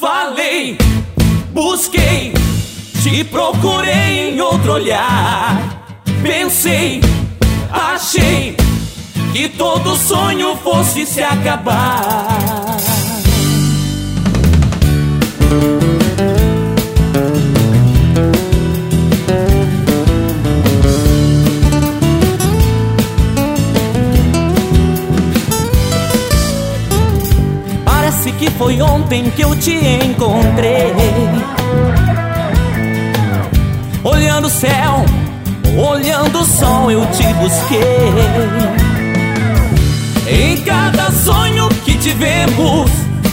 Falei, busquei, te procurei em outro olhar. Pensei, achei que todo sonho fosse se acabar. Parece que foi ontem que eu te encontrei, olhando o céu, olhando o sol, eu te busquei. Em cada sonho que tivemos,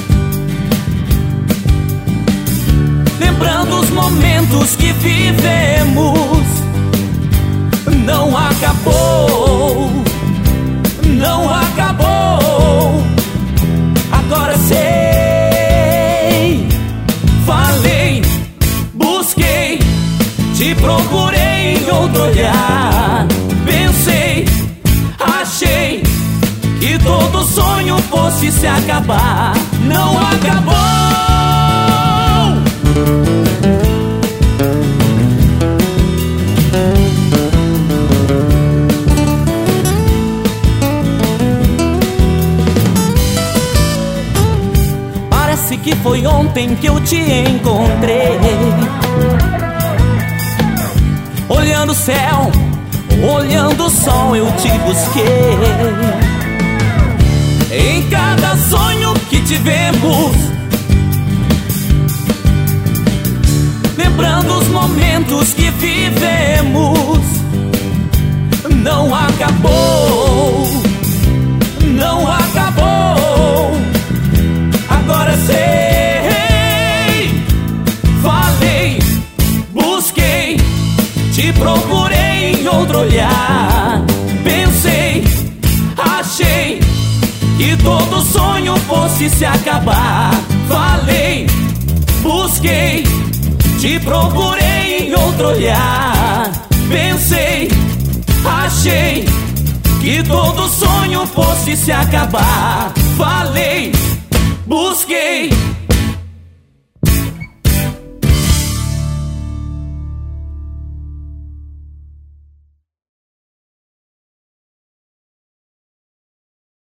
lembrando os momentos que vivemos. Não acabou, não acabou. Agora sei. Falei, busquei, te procurei em outro olhar. Pensei, achei que todo sonho fosse se acabar. Não acabou. Parece que foi ontem que eu te encontrei, olhando o céu, olhando o sol, eu te busquei. Em cada sonho que tivemos, lembrando os momentos que vivemos. Não acabou, não acabou. Agora sei. Falei, busquei, te procurei em outro olhar. Pensei, achei que todo sonho fosse se acabar. Falei, busquei, te procurei em outro olhar. Pensei, achei que todo sonho fosse se acabar. Falei, busquei,